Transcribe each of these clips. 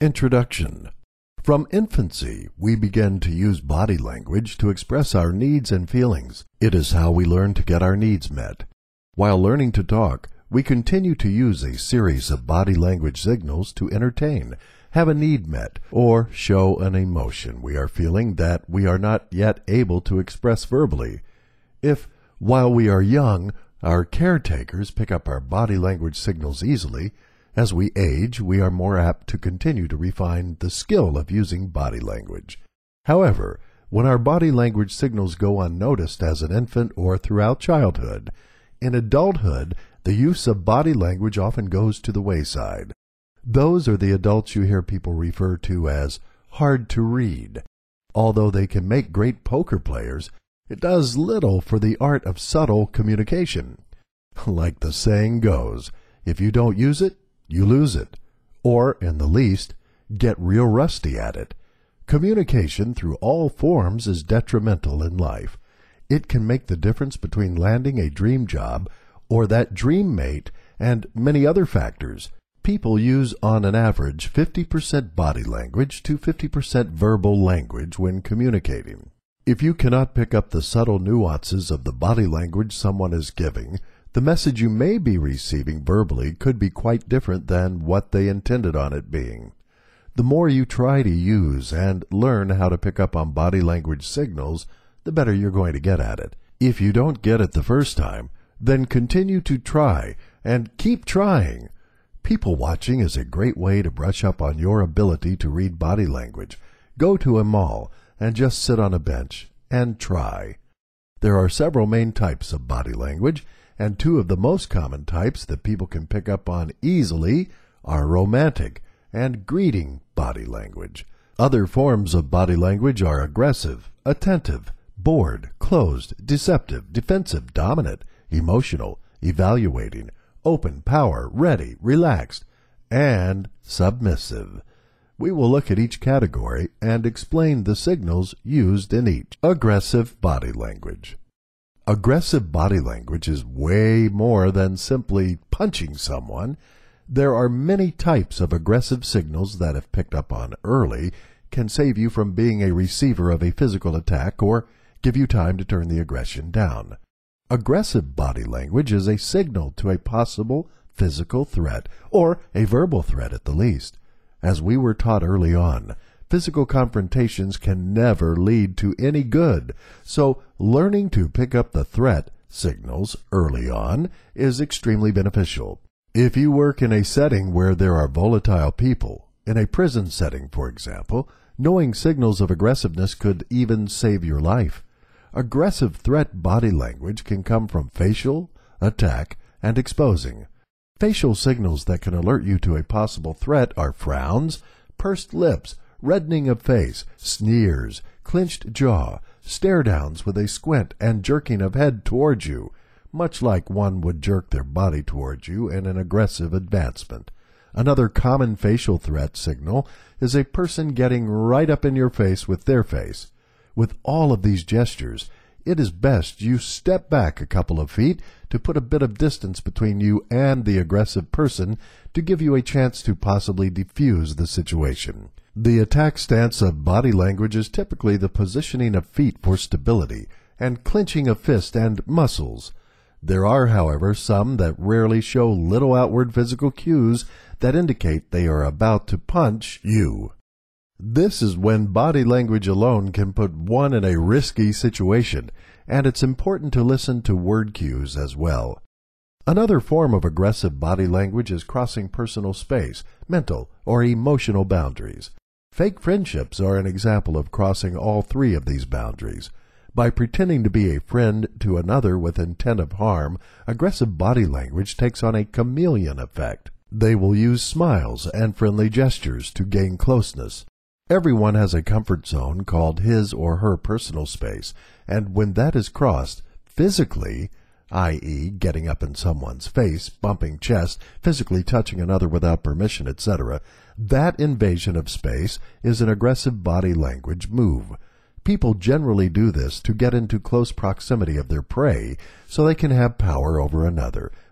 Introduction. From infancy, we begin to use body language to express our needs and feelings. It is how we learn to get our needs met. While learning to talk, we continue to use a series of body language signals to entertain, have a need met, or show an emotion we are feeling that we are not yet able to express verbally. If, while we are young, our caretakers pick up our body language signals easily, as we age, we are more apt to continue to refine the skill of using body language. However, when our body language signals go unnoticed as an infant or throughout childhood, in adulthood, the use of body language often goes to the wayside. Those are the adults you hear people refer to as hard to read. Although they can make great poker players, it does little for the art of subtle communication. Like the saying goes, if you don't use it, you lose it, or, in the least, get real rusty at it. Communication through all forms is detrimental in life. It can make the difference between landing a dream job or that dream mate and many other factors. People use on an average 50% body language to 50% verbal language when communicating. If you cannot pick up the subtle nuances of the body language someone is giving, the message you may be receiving verbally could be quite different than what they intended on it being. The more you try to use and learn how to pick up on body language signals, the better you're going to get at it. If you don't get it the first time, then continue to try and keep trying. People watching is a great way to brush up on your ability to read body language. Go to a mall and just sit on a bench and try. There are several main types of body language, and two of the most common types that people can pick up on easily are romantic and greeting body language. Other forms of body language are aggressive, attentive, bored, closed, deceptive, defensive, dominant, emotional, evaluating, open, power, ready, relaxed, and submissive. We will look at each category and explain the signals used in each. Aggressive body language. Aggressive body language is way more than simply punching someone. There are many types of aggressive signals that, if picked up on early, can save you from being a receiver of a physical attack or give you time to turn the aggression down. Aggressive body language is a signal to a possible physical threat, or a verbal threat at the least. As we were taught early on, physical confrontations can never lead to any good, so learning to pick up the threat signals early on is extremely beneficial. If you work in a setting where there are volatile people, in a prison setting for example, knowing signals of aggressiveness could even save your life. Aggressive threat body language can come from facial, attack, and exposing. Facial signals that can alert you to a possible threat are frowns, pursed lips, reddening of face, sneers, clenched jaw, stare-downs with a squint and jerking of head towards you, much like one would jerk their body towards you in an aggressive advancement. Another common facial threat signal is a person getting right up in your face with their face. With all of these gestures, it is best you step back a couple of feet to put a bit of distance between you and the aggressive person to give you a chance to possibly defuse the situation. The attack stance of body language is typically the positioning of feet for stability and clenching of fist and muscles. There are, however, some that rarely show little outward physical cues that indicate they are about to punch you. This is when body language alone can put one in a risky situation, and it's important to listen to word cues as well. Another form of aggressive body language is crossing personal space, mental, or emotional boundaries. Fake friendships are an example of crossing all three of these boundaries. By pretending to be a friend to another with intent of harm, aggressive body language takes on a chameleon effect. They will use smiles and friendly gestures to gain closeness. Everyone has a comfort zone called his or her personal space, and when that is crossed, physically, i.e. getting up in someone's face, bumping chest, physically touching another without permission, etc., that invasion of space is an aggressive body language move. People generally do this to get into close proximity of their prey so they can have power over another,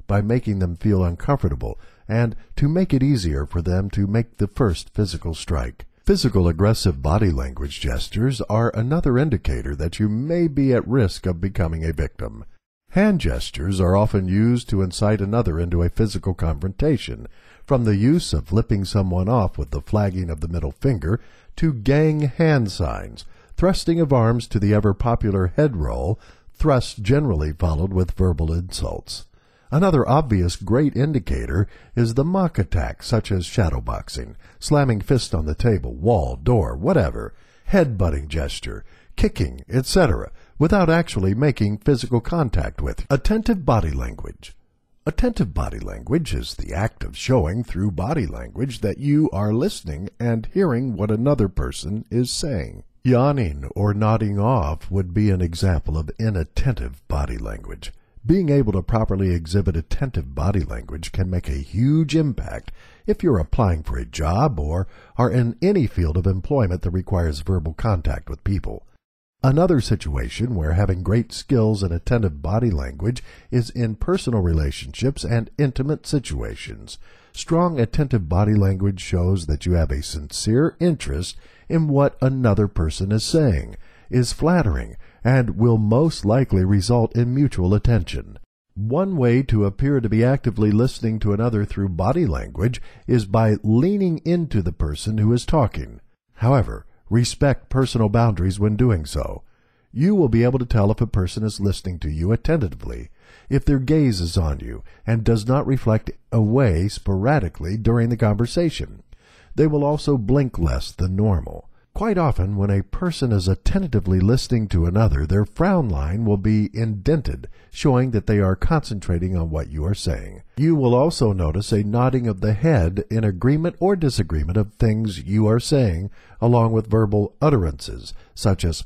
by making them feel uncomfortable and to make it easier for them to make the first physical strike. Physical aggressive body language gestures are another indicator that you may be at risk of becoming a victim. Hand gestures are often used to incite another into a physical confrontation, from the use of flipping someone off with the flagging of the middle finger to gang hand signs, thrusting of arms to the ever-popular head roll, thrusts generally followed with verbal insults. Another obvious great indicator is the mock attack, such as shadowboxing, slamming fist on the table, wall, door, whatever, head-butting gesture, kicking, etc., without actually making physical contact with you. Attentive body language. Attentive body language is the act of showing through body language that you are listening and hearing what another person is saying. Yawning or nodding off would be an example of inattentive body language. Being able to properly exhibit attentive body language can make a huge impact if you're applying for a job or are in any field of employment that requires verbal contact with people. Another situation where having great skills in attentive body language is in personal relationships and intimate situations. Strong attentive body language shows that you have a sincere interest in what another person is saying, is flattering, and will most likely result in mutual attention. One way to appear to be actively listening to another through body language is by leaning into the person who is talking. However, respect personal boundaries when doing so. You will be able to tell if a person is listening to you attentively, if their gaze is on you and does not reflect away sporadically during the conversation. They will also blink less than normal. Quite often, when a person is attentively listening to another, their frown line will be indented, showing that they are concentrating on what you are saying. You will also notice a nodding of the head in agreement or disagreement of things you are saying, along with verbal utterances, such as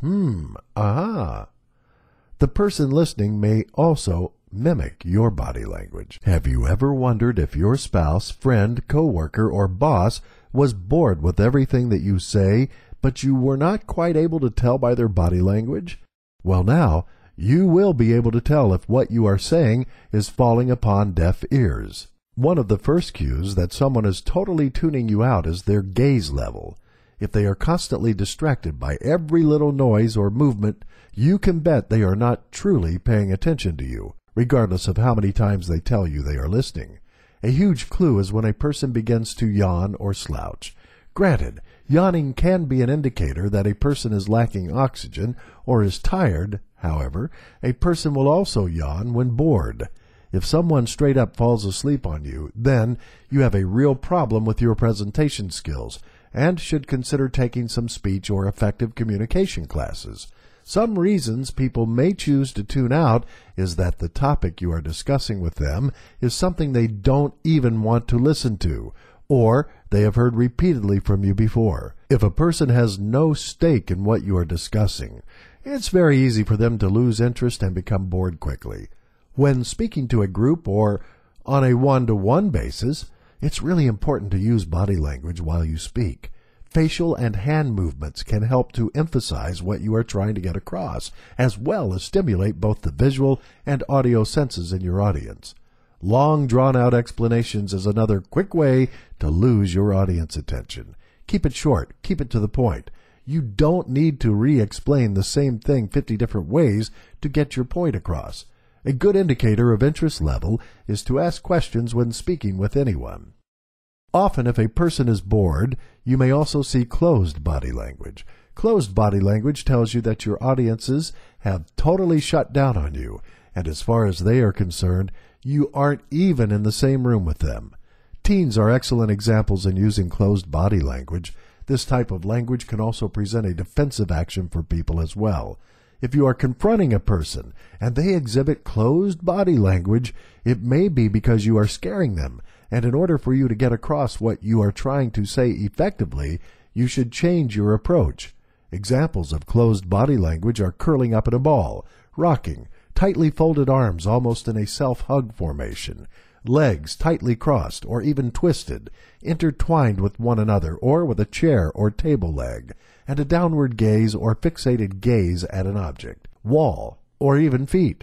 aha. The person listening may also mimic your body language. Have you ever wondered if your spouse, friend, coworker, or boss was bored with everything that you say, but you were not quite able to tell by their body language? Well, now, you will be able to tell if what you are saying is falling upon deaf ears. One of the first cues that someone is totally tuning you out is their gaze level. If they are constantly distracted by every little noise or movement, you can bet they are not truly paying attention to you, regardless of how many times they tell you they are listening. A huge clue is when a person begins to yawn or slouch. Granted, yawning can be an indicator that a person is lacking oxygen or is tired. However, a person will also yawn when bored. If someone straight up falls asleep on you, then you have a real problem with your presentation skills and should consider taking some speech or effective communication classes. Some reasons people may choose to tune out is that the topic you are discussing with them is something they don't even want to listen to, or they have heard repeatedly from you before. If a person has no stake in what you are discussing, it's very easy for them to lose interest and become bored quickly. When speaking to a group or on a one-to-one basis, it's really important to use body language while you speak. Facial and hand movements can help to emphasize what you are trying to get across, as well as stimulate both the visual and audio senses in your audience. Long, drawn-out explanations is another quick way to lose your audience attention. Keep it short. Keep it to the point. You don't need to re-explain the same thing 50 different ways to get your point across. A good indicator of interest level is to ask questions when speaking with anyone. Often, if a person is bored, you may also see closed body language. Closed body language tells you that your audiences have totally shut down on you, and as far as they are concerned, you aren't even in the same room with them. Teens are excellent examples in using closed body language. This type of language can also present a defensive action for people as well. If you are confronting a person and they exhibit closed body language, it may be because you are scaring them, and in order for you to get across what you are trying to say effectively, you should change your approach. Examples of closed body language are curling up in a ball, rocking, tightly folded arms almost in a self-hug formation, legs tightly crossed or even twisted, intertwined with one another or with a chair or table leg, and a downward gaze or fixated gaze at an object, wall, or even feet.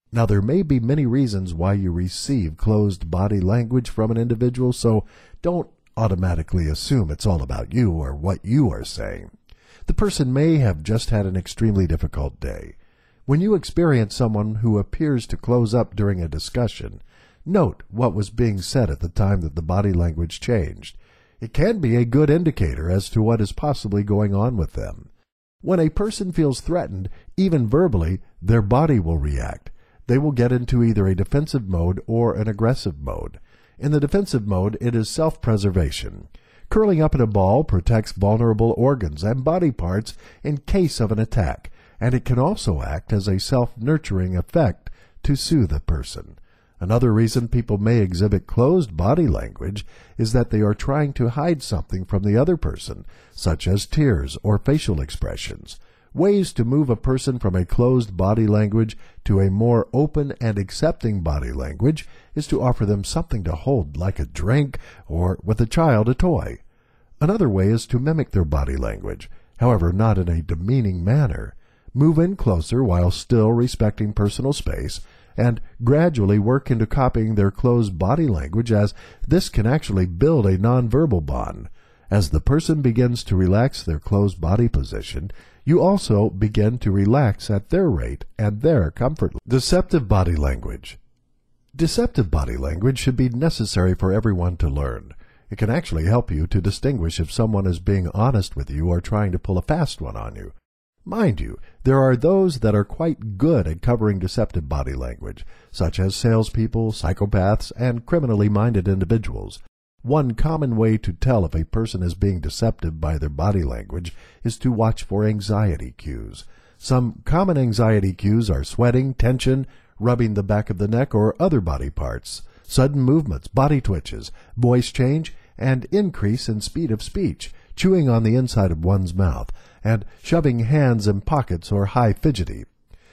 Now, there may be many reasons why you receive closed body language from an individual, so don't automatically assume it's all about you or what you are saying. The person may have just had an extremely difficult day. When you experience someone who appears to close up during a discussion, note what was being said at the time that the body language changed. It can be a good indicator as to what is possibly going on with them. When a person feels threatened, even verbally, their body will react. They will get into either a defensive mode or an aggressive mode. In the defensive mode, it is self-preservation. Curling up in a ball protects vulnerable organs and body parts in case of an attack, and it can also act as a self-nurturing effect to soothe a person. Another reason people may exhibit closed body language is that they are trying to hide something from the other person, such as tears or facial expressions. Ways to move a person from a closed body language to a more open and accepting body language is to offer them something to hold, like a drink, or with a child, a toy. Another way is to mimic their body language, however not in a demeaning manner. Move in closer while still respecting personal space, and gradually work into copying their closed body language, as this can actually build a nonverbal bond. As the person begins to relax their closed body position, you also begin to relax at their rate and their comfort. Deceptive body language. Deceptive body language should be necessary for everyone to learn. It can actually help you to distinguish if someone is being honest with you or trying to pull a fast one on you. Mind you, there are those that are quite good at covering deceptive body language, such as salespeople, psychopaths, and criminally minded individuals. One common way to tell if a person is being deceptive by their body language is to watch for anxiety cues. Some common anxiety cues are sweating, tension, rubbing the back of the neck or other body parts, sudden movements, body twitches, voice change, and increase in speed of speech, chewing on the inside of one's mouth, and shoving hands in pockets or high fidgety.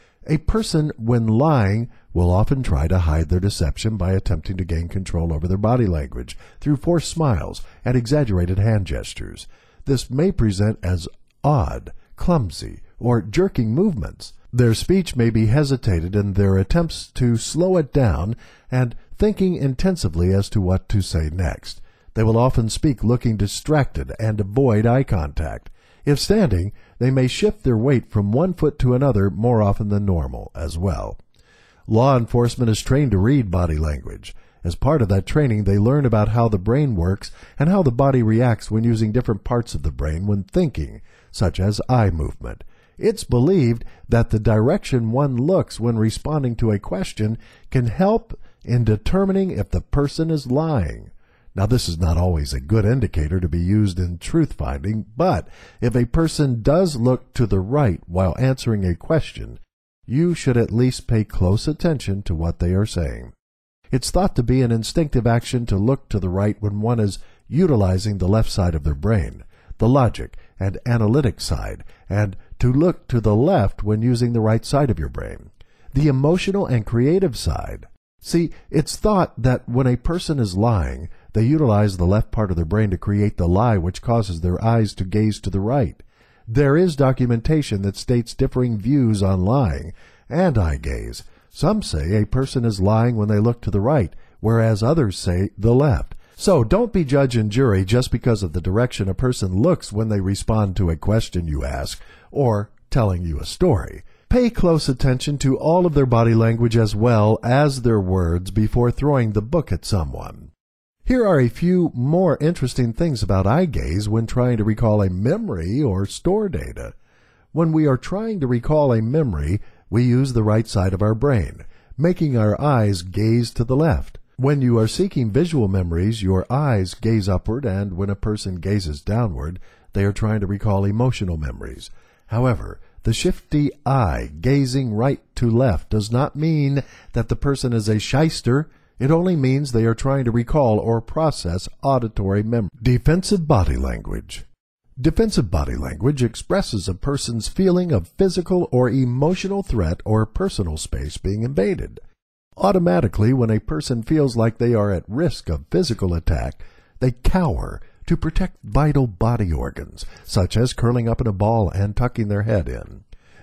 A person, when lying, will often try to hide their deception by attempting to gain control over their body language through forced smiles and exaggerated hand gestures. This may present as odd, clumsy, or jerking movements. Their speech may be hesitated in their attempts to slow it down and thinking intensively as to what to say next. They will often speak looking distracted and avoid eye contact. If standing, they may shift their weight from one foot to another more often than normal as well. Law enforcement is trained to read body language. As part of that training, they learn about how the brain works and how the body reacts when using different parts of the brain when thinking, such as eye movement. It's believed that the direction one looks when responding to a question can help in determining if the person is lying. Now, this is not always a good indicator to be used in truth-finding, but if a person does look to the right while answering a question, you should at least pay close attention to what they are saying. It's thought to be an instinctive action to look to the right when one is utilizing the left side of their brain, the logic and analytic side, and to look to the left when using the right side of your brain, the emotional and creative side. See, it's thought that when a person is lying, they utilize the left part of their brain to create the lie, which causes their eyes to gaze to the right. There is documentation that states differing views on lying and eye gaze. Some say a person is lying when they look to the right, whereas others say the left. So don't be judge and jury just because of the direction a person looks when they respond to a question you ask or telling you a story. Pay close attention to all of their body language as well as their words before throwing the book at someone. Here are a few more interesting things about eye gaze when trying to recall a memory or store data. When we are trying to recall a memory, we use the right side of our brain, making our eyes gaze to the left. When you are seeking visual memories, your eyes gaze upward, and when a person gazes downward, they are trying to recall emotional memories. However, the shifty eye gazing right to left does not mean that the person is a shyster. It only means they are trying to recall or process auditory memory. Defensive body language. Defensive body language expresses a person's feeling of physical or emotional threat or personal space being invaded. Automatically, when a person feels like they are at risk of physical attack, they cower to protect vital body organs, such as curling up in a ball and tucking their head in.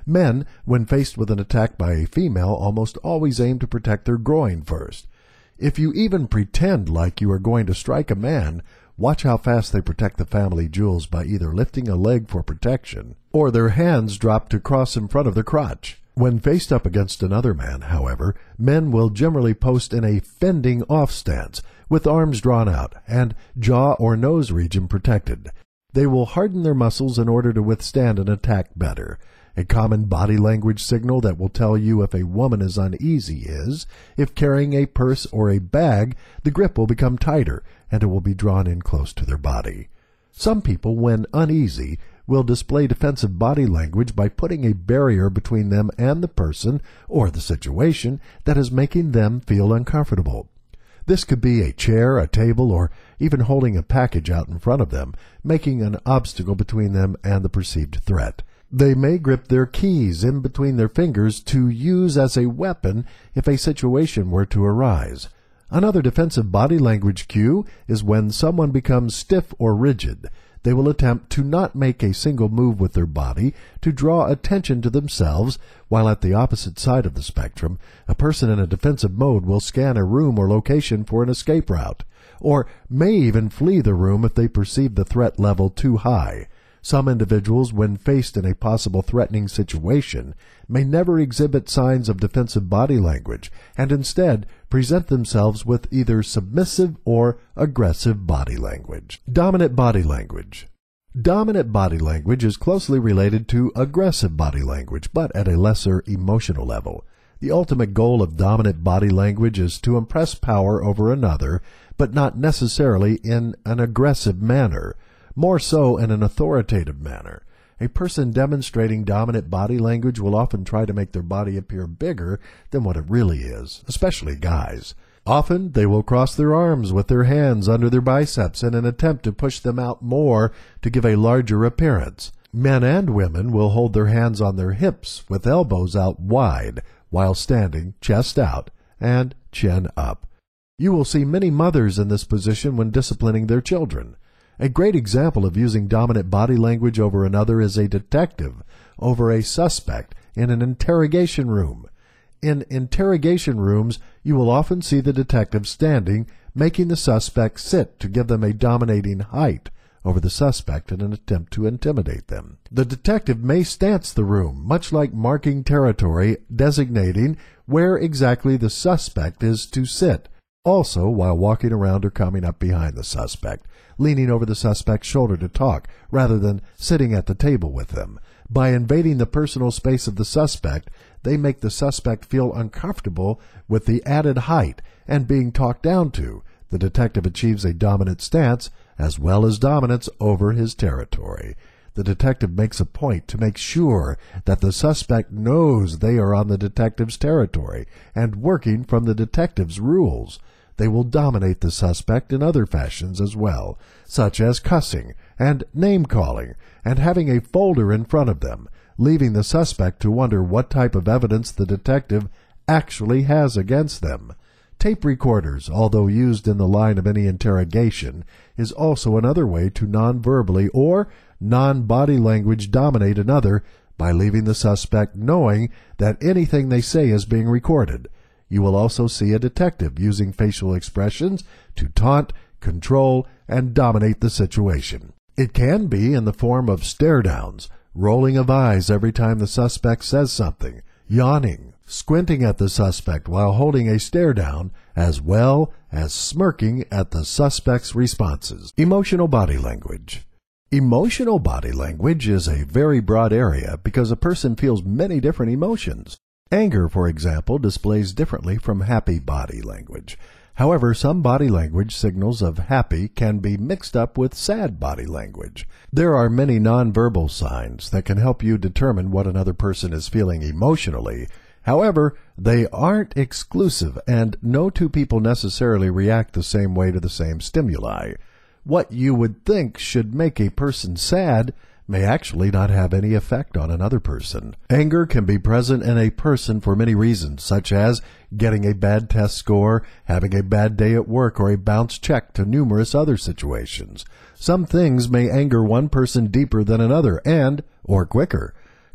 Men, when faced with an attack by a female, almost always aim to protect their groin first. If you even pretend like you are going to strike a man, watch how fast they protect the family jewels by either lifting a leg for protection or their hands drop to cross in front of their crotch. When faced up against another man, however, men will generally post in a fending off stance with arms drawn out and jaw or nose region protected. They will harden their muscles in order to withstand an attack better. A common body language signal that will tell you if a woman is uneasy is, if carrying a purse or a bag, the grip will become tighter and it will be drawn in close to their body. Some people, when uneasy, will display defensive body language by putting a barrier between them and the person or the situation that is making them feel uncomfortable. This could be a chair, a table, or even holding a package out in front of them, making an obstacle between them and the perceived threat. They may grip their keys in between their fingers to use as a weapon if a situation were to arise. Another defensive body language cue is when someone becomes stiff or rigid. They will attempt to not make a single move with their body to draw attention to themselves, while at the opposite side of the spectrum, a person in a defensive mode will scan a room or location for an escape route, or may even flee the room if they perceive the threat level too high. Some individuals, when faced in a possible threatening situation, may never exhibit signs of defensive body language and instead present themselves with either submissive or aggressive body language. Dominant body language. Dominant body language is closely related to aggressive body language, but at a lesser emotional level. The ultimate goal of dominant body language is to impress power over another, but not necessarily in an aggressive manner. More so in an authoritative manner. A person demonstrating dominant body language will often try to make their body appear bigger than what it really is, especially guys. Often they will cross their arms with their hands under their biceps in an attempt to push them out more to give a larger appearance. Men and women will hold their hands on their hips with elbows out wide while standing chest out and chin up. You will see many mothers in this position when disciplining their children. A great example of using dominant body language over another is a detective over a suspect in an interrogation room. In interrogation rooms, you will often see the detective standing, making the suspect sit to give them a dominating height over the suspect in an attempt to intimidate them. The detective may stance the room, much like marking territory, designating where exactly the suspect is to sit. Also, while walking around or coming up behind the suspect, leaning over the suspect's shoulder to talk, rather than sitting at the table with them. By invading the personal space of the suspect, they make the suspect feel uncomfortable with the added height and being talked down to. The detective achieves a dominant stance as well as dominance over his territory. The detective makes a point to make sure that the suspect knows they are on the detective's territory and working from the detective's rules. They will dominate the suspect in other fashions as well, such as cussing and name-calling and having a folder in front of them, leaving the suspect to wonder what type of evidence the detective actually has against them. Tape recorders, although used in the line of any interrogation, is also another way to non-verbally or non-body language dominate another by leaving the suspect knowing that anything they say is being recorded. You will also see a detective using facial expressions to taunt, control, and dominate the situation. It can be in the form of stare-downs, rolling of eyes every time the suspect says something, yawning, squinting at the suspect while holding a stare-down, as well as smirking at the suspect's responses. Emotional body language. Emotional body language is a very broad area because a person feels many different emotions. Anger, for example, displays differently from happy body language. However, some body language signals of happy can be mixed up with sad body language. There are many nonverbal signs that can help you determine what another person is feeling emotionally. However, they aren't exclusive, and no two people necessarily react the same way to the same stimuli. What you would think should make a person sad may actually not have any effect on another person. Anger can be present in a person for many reasons, such as getting a bad test score, having a bad day at work, or a bounced check, to numerous other situations. Some things may anger one person deeper than another or quicker.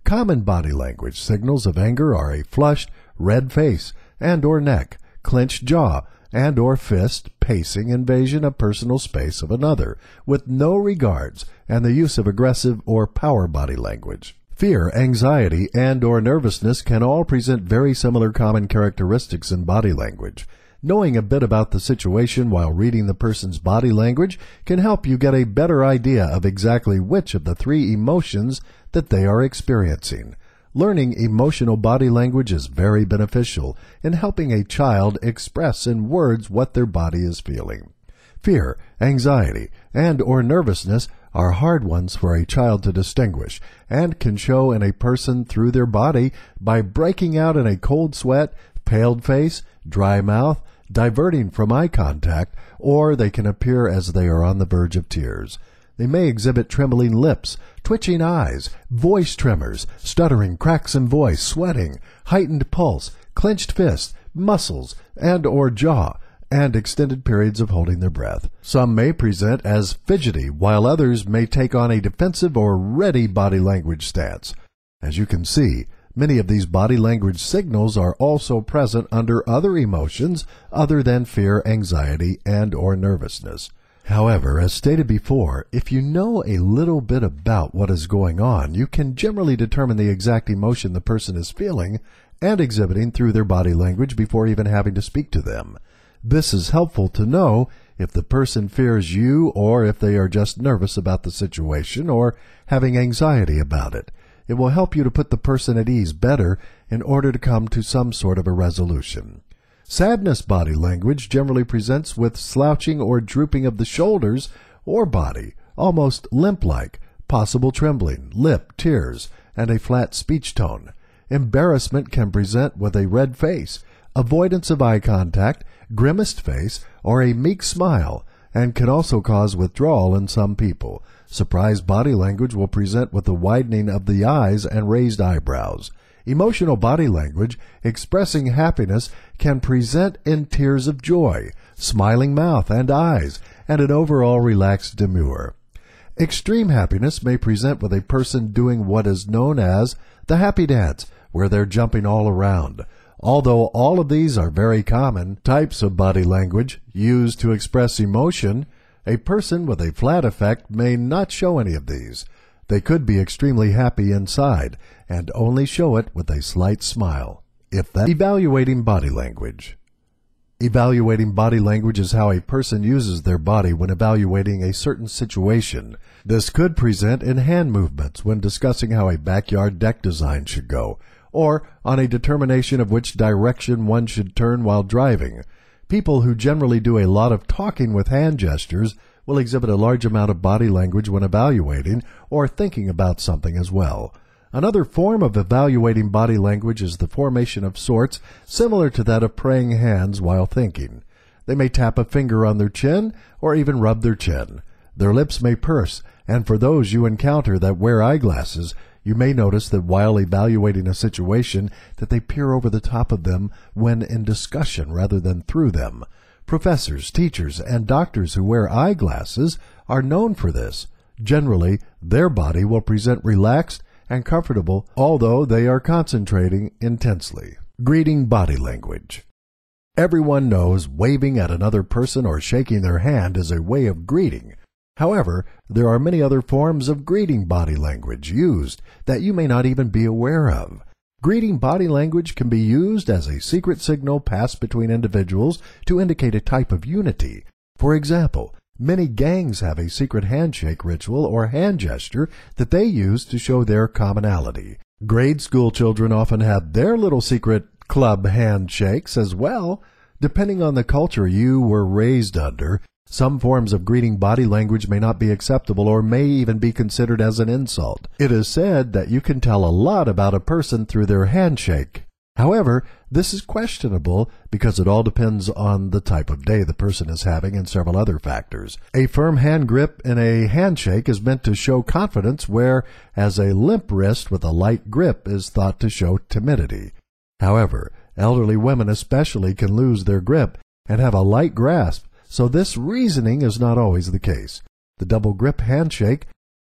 Common body language signals of anger are a flushed, red face and or neck, clenched jaw, and or fist, pacing invasion of personal space of another, with no regards, and the use of aggressive or power body language. Fear, anxiety, and or nervousness can all present very similar common characteristics in body language. Knowing a bit about the situation while reading the person's body language can help you get a better idea of exactly which of the three emotions that they are experiencing. Learning emotional body language is very beneficial in helping a child express in words what their body is feeling. Fear, anxiety, and or nervousness are hard ones for a child to distinguish and can show in a person through their body by breaking out in a cold sweat, paled face, dry mouth, diverting from eye contact, or they can appear as they are on the verge of tears. They may exhibit trembling lips, twitching eyes, voice tremors, stuttering, cracks in voice, sweating, heightened pulse, clenched fists, muscles, and or jaw, and extended periods of holding their breath. Some may present as fidgety, while others may take on a defensive or ready body language stance. As you can see, many of these body language signals are also present under other emotions other than fear, anxiety, and or nervousness. However, as stated before, if you know a little bit about what is going on, you can generally determine the exact emotion the person is feeling and exhibiting through their body language before even having to speak to them. This is helpful to know if the person fears you or if they are just nervous about the situation or having anxiety about it. It will help you to put the person at ease better in order to come to some sort of a resolution. Sadness body language generally presents with slouching or drooping of the shoulders or body, almost limp-like, possible trembling, lip, tears, and a flat speech tone. Embarrassment can present with a red face, avoidance of eye contact, grimaced face, or a meek smile, and can also cause withdrawal in some people. Surprised body language will present with the widening of the eyes and raised eyebrows. Emotional body language expressing happiness can present in tears of joy, smiling mouth and eyes, and an overall relaxed demeanor. Extreme happiness may present with a person doing what is known as the happy dance, where they're jumping all around. Although all of these are very common types of body language used to express emotion, a person with a flat affect may not show any of these. They could be extremely happy inside and only show it with a slight smile. Evaluating body language. Evaluating body language is how a person uses their body when evaluating a certain situation. This could present in hand movements when discussing how a backyard deck design should go, or on a determination of which direction one should turn while driving. People who generally do a lot of talking with hand gestures will exhibit a large amount of body language when evaluating or thinking about something as well. Another form of evaluating body language is the formation of sorts similar to that of praying hands while thinking. They may tap a finger on their chin or even rub their chin. Their lips may purse, and for those you encounter that wear eyeglasses, you may notice that while evaluating a situation that they peer over the top of them when in discussion rather than through them. Professors, teachers, and doctors who wear eyeglasses are known for this. Generally, their body will present relaxed and comfortable, although they are concentrating intensely. Greeting body language. Everyone knows waving at another person or shaking their hand is a way of greeting. However, there are many other forms of greeting body language used that you may not even be aware of. Greeting body language can be used as a secret signal passed between individuals to indicate a type of unity. For example, many gangs have a secret handshake ritual or hand gesture that they use to show their commonality. Grade school children often have their little secret club handshakes as well. Depending on the culture you were raised under, some forms of greeting body language may not be acceptable or may even be considered as an insult. It is said that you can tell a lot about a person through their handshake. However, this is questionable because it all depends on the type of day the person is having and several other factors. A firm hand grip in a handshake is meant to show confidence, whereas a limp wrist with a light grip is thought to show timidity. However, elderly women especially can lose their grip and have a light grasp, so this reasoning is not always the case. The double grip handshake,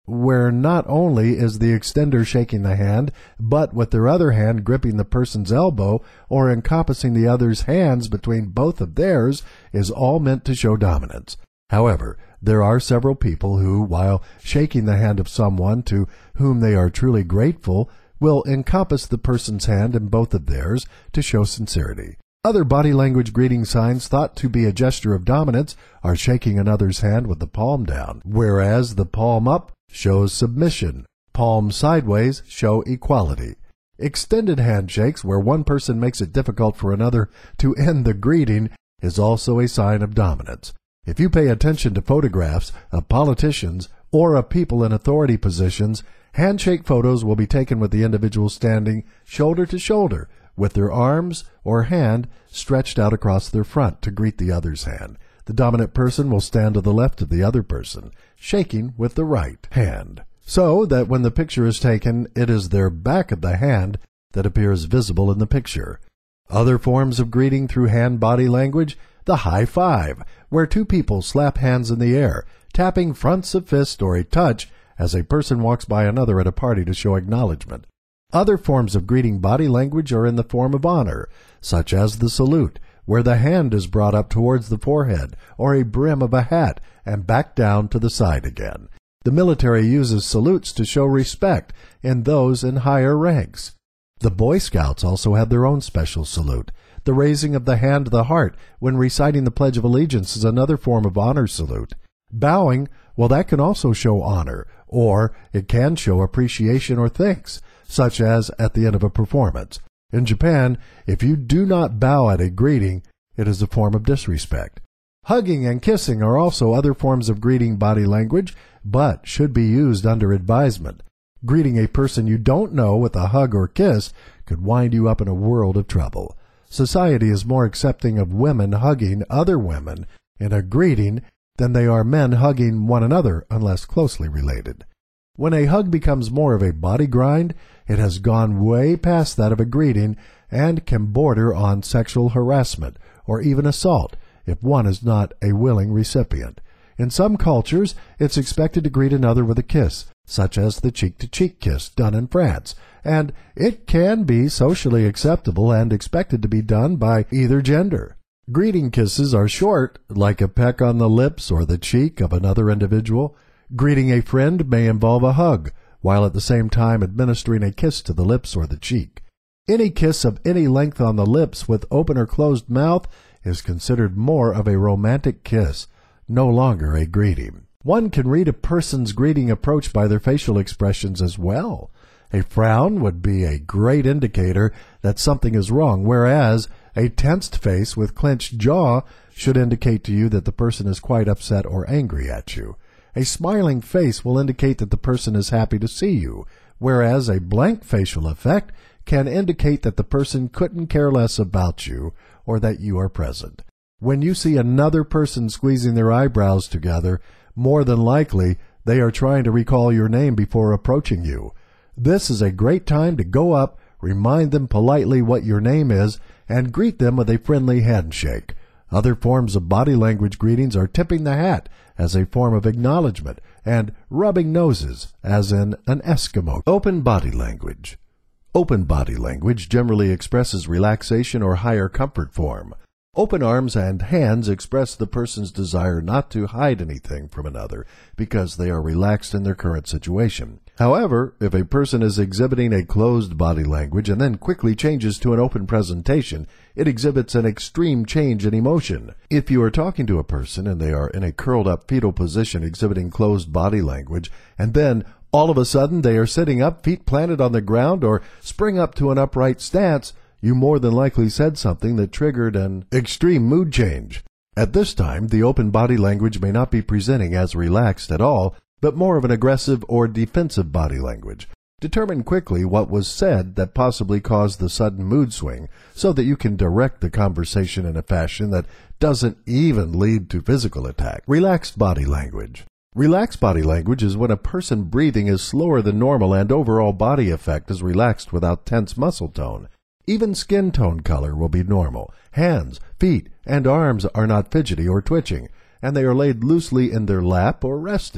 where not only is the extender shaking the hand, but with their other hand gripping the person's elbow or encompassing the other's hands between both of theirs, is all meant to show dominance. However, there are several people who, while shaking the hand of someone to whom they are truly grateful, will encompass the person's hand in both of theirs to show sincerity. Other body language greeting signs thought to be a gesture of dominance are shaking another's hand with the palm down, whereas the palm up shows submission. Palm sideways show equality. Extended handshakes, where one person makes it difficult for another to end the greeting, is also a sign of dominance. If you pay attention to photographs of politicians or of people in authority positions, handshake photos will be taken with the individual standing shoulder to shoulder, with their arms or hand stretched out across their front to greet the other's hand. The dominant person will stand to the left of the other person, shaking with the right hand, so that when the picture is taken, it is their back of the hand that appears visible in the picture. Other forms of greeting through hand body language: the high five, where two people slap hands in the air, tapping fronts of fist, or a touch as a person walks by another at a party to show acknowledgement. Other forms of greeting body language are in the form of honor, such as the salute, where the hand is brought up towards the forehead or a brim of a hat and back down to the side again. The military uses salutes to show respect in those in higher ranks. The Boy Scouts also have their own special salute. The raising of the hand to the heart when reciting the Pledge of Allegiance is another form of honor salute. Bowing, well, that can also show honor, or it can show appreciation or thanks, such as at the end of a performance. In Japan, if you do not bow at a greeting, it is a form of disrespect. Hugging and kissing are also other forms of greeting body language, but should be used under advisement. Greeting a person you don't know with a hug or kiss could wind you up in a world of trouble. Society is more accepting of women hugging other women in a greeting than they are men hugging one another unless closely related. When a hug becomes more of a body grind, it has gone way past that of a greeting and can border on sexual harassment or even assault if one is not a willing recipient. In some cultures, it's expected to greet another with a kiss, such as the cheek-to-cheek kiss done in France, and it can be socially acceptable and expected to be done by either gender. Greeting kisses are short, like a peck on the lips or the cheek of another individual. Greeting a friend may involve a hug, while at the same time administering a kiss to the lips or the cheek. Any kiss of any length on the lips with open or closed mouth is considered more of a romantic kiss, no longer a greeting. One can read a person's greeting approach by their facial expressions as well. A frown would be a great indicator that something is wrong, whereas a tensed face with clenched jaw should indicate to you that the person is quite upset or angry at you. A smiling face will indicate that the person is happy to see you, whereas a blank facial effect can indicate that the person couldn't care less about you or that you are present. When you see another person squeezing their eyebrows together, more than likely they are trying to recall your name before approaching you. This is a great time to go up, remind them politely what your name is, and greet them with a friendly handshake. Other forms of body language greetings are tipping the hat as a form of acknowledgement and rubbing noses, as in an Eskimo. Open body language. Open body language generally expresses relaxation or higher comfort form. Open arms and hands express the person's desire not to hide anything from another because they are relaxed in their current situation. However, if a person is exhibiting a closed body language and then quickly changes to an open presentation, it exhibits an extreme change in emotion. If you are talking to a person and they are in a curled up fetal position exhibiting closed body language, and then all of a sudden they are sitting up, feet planted on the ground, or spring up to an upright stance, you more than likely said something that triggered an extreme mood change. At this time, the open body language may not be presenting as relaxed at all, but more of an aggressive or defensive body language. Determine quickly what was said that possibly caused the sudden mood swing so that you can direct the conversation in a fashion that doesn't even lead to physical attack. Relaxed body language. Relaxed body language is when a person breathing is slower than normal and overall body effect is relaxed without tense muscle tone. Even skin tone color will be normal. Hands, feet, and arms are not fidgety or twitching, and they are laid loosely in their lap or rested.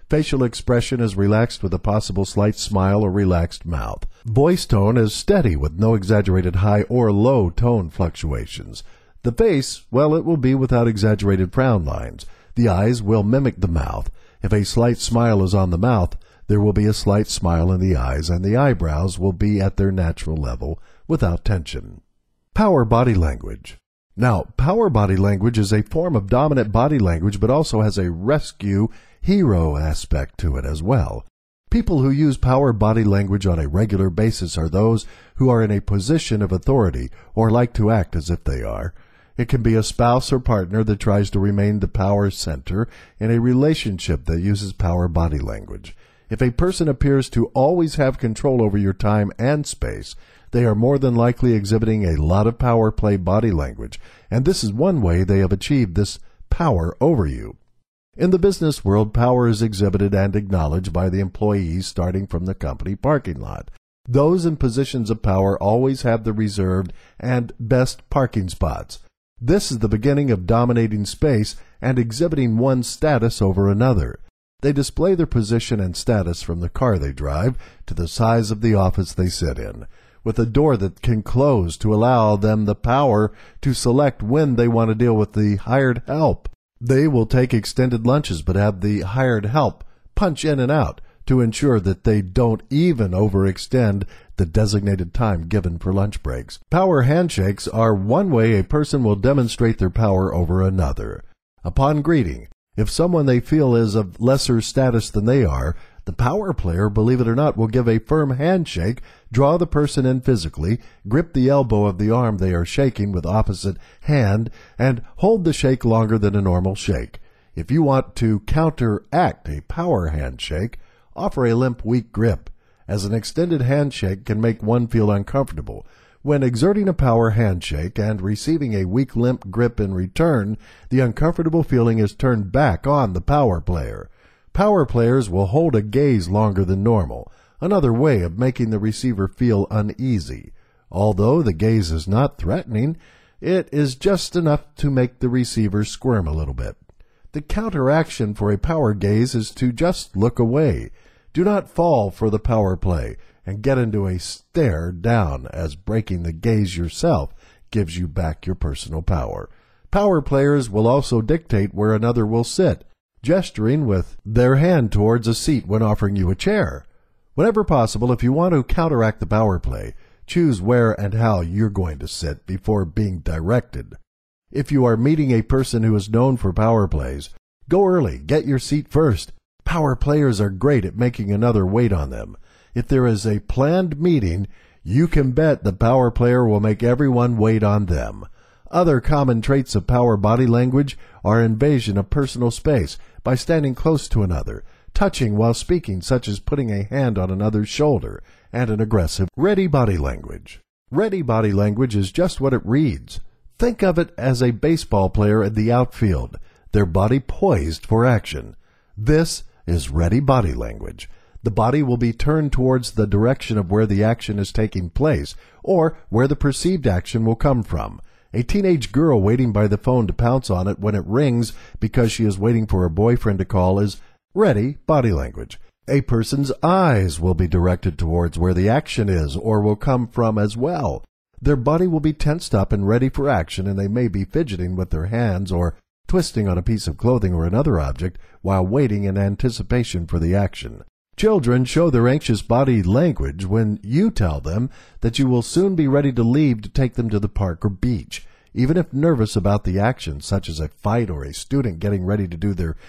Facial expression is relaxed with a possible slight smile or relaxed mouth. Voice tone is steady with no exaggerated high or low tone fluctuations. The face, well, it will be without exaggerated frown lines. The eyes will mimic the mouth. If a slight smile is on the mouth, there will be a slight smile in the eyes, and the eyebrows will be at their natural level without tension. Power body language. Now, power body language is a form of dominant body language, but also has a rescue hero aspect to it as well. People who use power body language on a regular basis are those who are in a position of authority or like to act as if they are. It can be a spouse or partner that tries to remain the power center in a relationship that uses power body language. If a person appears to always have control over your time and space, they are more than likely exhibiting a lot of power play body language, and this is one way they have achieved this power over you. In the business world, power is exhibited and acknowledged by the employees starting from the company parking lot. Those in positions of power always have the reserved and best parking spots. This is the beginning of dominating space and exhibiting one status over another. They display their position and status from the car they drive to the size of the office they sit in, with a door that can close to allow them the power to select when they want to deal with the hired help. They will take extended lunches but have the hired help punch in and out to ensure that they don't even overextend the designated time given for lunch breaks. Power handshakes are one way a person will demonstrate their power over another. Upon greeting, if someone they feel is of lesser status than they are, the power player, believe it or not, will give a firm handshake, draw the person in physically, grip the elbow of the arm they are shaking with opposite hand, and hold the shake longer than a normal shake. If you want to counteract a power handshake, offer a limp, weak grip, as an extended handshake can make one feel uncomfortable. When exerting a power handshake and receiving a weak, limp grip in return, the uncomfortable feeling is turned back on the power player. Power players will hold a gaze longer than normal, another way of making the receiver feel uneasy. Although the gaze is not threatening, it is just enough to make the receiver squirm a little bit. The counteraction for a power gaze is to just look away. Do not fall for the power play and get into a stare down, as breaking the gaze yourself gives you back your personal power. Power players will also dictate where another will sit, gesturing with their hand towards a seat when offering you a chair. Whenever possible, if you want to counteract the power play, choose where and how you're going to sit before being directed. If you are meeting a person who is known for power plays, go early, get your seat first. Power players are great at making another wait on them. If there is a planned meeting, you can bet the power player will make everyone wait on them. Other common traits of power body language are invasion of personal space by standing close to another, touching while speaking, such as putting a hand on another's shoulder, and an aggressive ready body language. Ready body language is just what it reads. Think of it as a baseball player in the outfield, their body poised for action. This is ready body language. The body will be turned towards the direction of where the action is taking place, or where the perceived action will come from. A teenage girl waiting by the phone to pounce on it when it rings because she is waiting for her boyfriend to call is ready body language. A person's eyes will be directed towards where the action is or will come from as well. Their body will be tensed up and ready for action, and they may be fidgeting with their hands or twisting on a piece of clothing or another object while waiting in anticipation for the action. Children show their anxious body language when you tell them that you will soon be ready to leave to take them to the park or beach. Even if nervous about the action, such as a fight or a student getting ready to do their,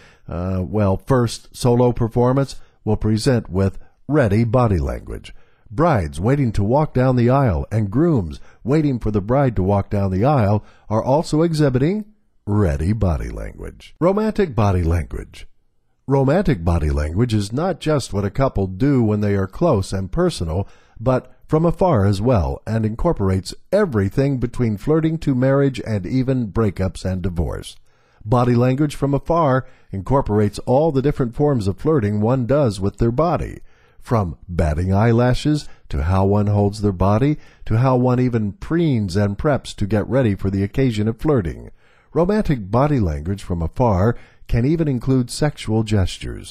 first solo performance, will present with ready body language. Brides waiting to walk down the aisle and grooms waiting for the bride to walk down the aisle are also exhibiting ready body language. Romantic body language. Romantic body language is not just what a couple do when they are close and personal, but from afar as well, and incorporates everything between flirting to marriage and even breakups and divorce. Body language from afar incorporates all the different forms of flirting one does with their body, from batting eyelashes to how one holds their body to how one even preens and preps to get ready for the occasion of flirting. Romantic body language from afar can even include sexual gestures.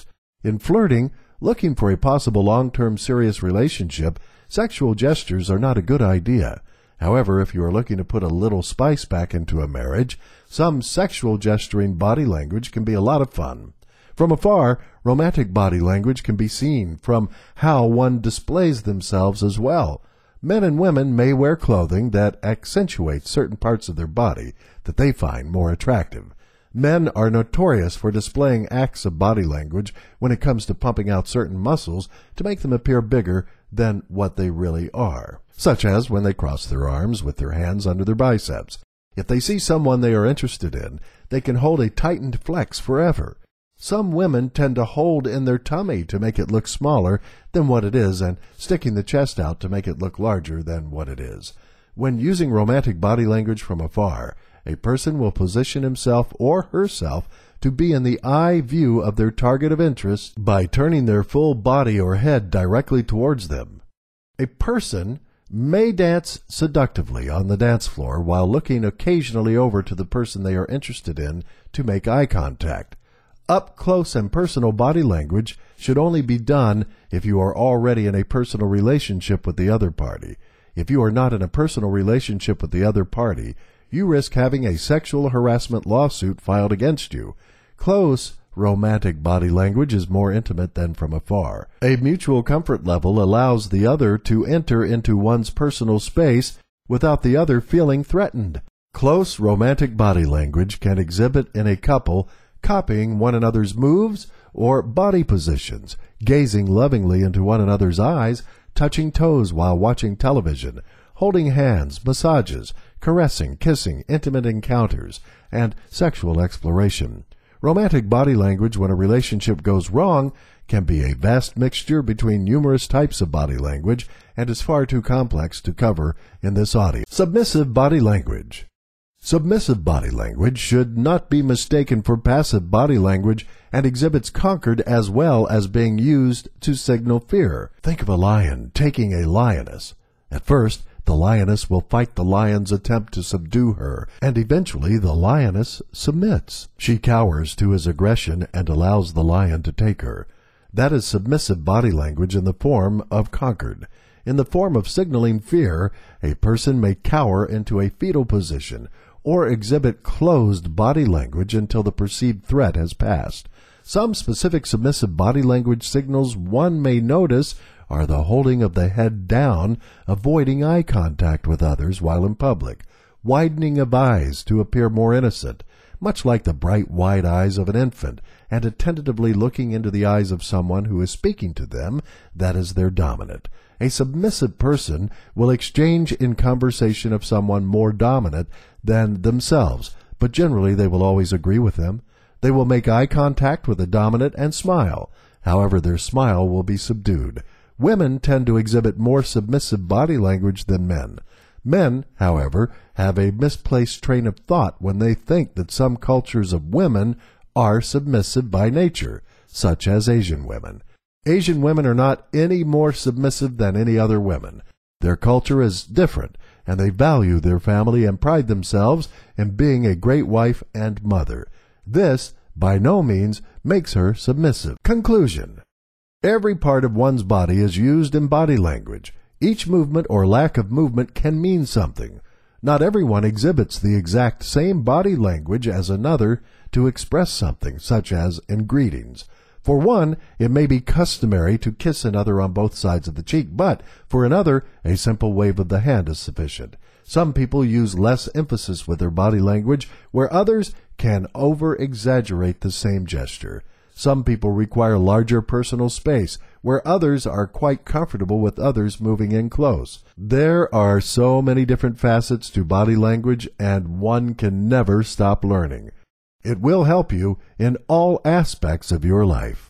In flirting, looking for a possible long-term serious relationship, sexual gestures are not a good idea. However, if you are looking to put a little spice back into a marriage, some sexual gesturing body language can be a lot of fun. From afar, romantic body language can be seen from how one displays themselves as well. Men and women may wear clothing that accentuates certain parts of their body that they find more attractive. Men are notorious for displaying acts of body language when it comes to pumping out certain muscles to make them appear bigger than what they really are, such as when they cross their arms with their hands under their biceps. If they see someone they are interested in, they can hold a tightened flex forever. Some women tend to hold in their tummy to make it look smaller than what it is and sticking the chest out to make it look larger than what it is. When using romantic body language from afar, a person will position himself or herself to be in the eye view of their target of interest by turning their full body or head directly towards them. A person may dance seductively on the dance floor while looking occasionally over to the person they are interested in to make eye contact. Up close and personal body language should only be done if you are already in a personal relationship with the other party. If you are not in a personal relationship with the other party, you risk having a sexual harassment lawsuit filed against you. Close, romantic body language is more intimate than from afar. A mutual comfort level allows the other to enter into one's personal space without the other feeling threatened. Close, romantic body language can exhibit in a couple copying one another's moves or body positions, gazing lovingly into one another's eyes, touching toes while watching television, holding hands, massages, caressing, kissing, intimate encounters, and sexual exploration. Romantic body language when a relationship goes wrong can be a vast mixture between numerous types of body language and is far too complex to cover in this audience. Submissive body language. Submissive body language should not be mistaken for passive body language and exhibits conquered as well as being used to signal fear. Think of a lion taking a lioness. At first, the lioness will fight the lion's attempt to subdue her, and eventually the lioness submits. She cowers to his aggression and allows the lion to take her. That is submissive body language in the form of conquered. In the form of signaling fear, a person may cower into a fetal position or exhibit closed body language until the perceived threat has passed. Some specific submissive body language signals one may notice are the holding of the head down, avoiding eye contact with others while in public, widening of eyes to appear more innocent, much like the bright wide eyes of an infant, and attentively looking into the eyes of someone who is speaking to them, that is their dominant. A submissive person will exchange in conversation of someone more dominant than themselves, but generally they will always agree with them. They will make eye contact with the dominant and smile. However, their smile will be subdued. Women tend to exhibit more submissive body language than men. Men, however, have a misplaced train of thought when they think that some cultures of women are submissive by nature, such as Asian women. Asian women are not any more submissive than any other women. Their culture is different, and they value their family and pride themselves in being a great wife and mother. This, by no means, makes her submissive. Conclusion. Every part of one's body is used in body language. Each movement or lack of movement can mean something. Not everyone exhibits the exact same body language as another to express something, such as in greetings. For one, it may be customary to kiss another on both sides of the cheek, but for another, a simple wave of the hand is sufficient. Some people use less emphasis with their body language, where others can over-exaggerate the same gesture. Some people require larger personal space, where others are quite comfortable with others moving in close. There are so many different facets to body language, and one can never stop learning. It will help you in all aspects of your life.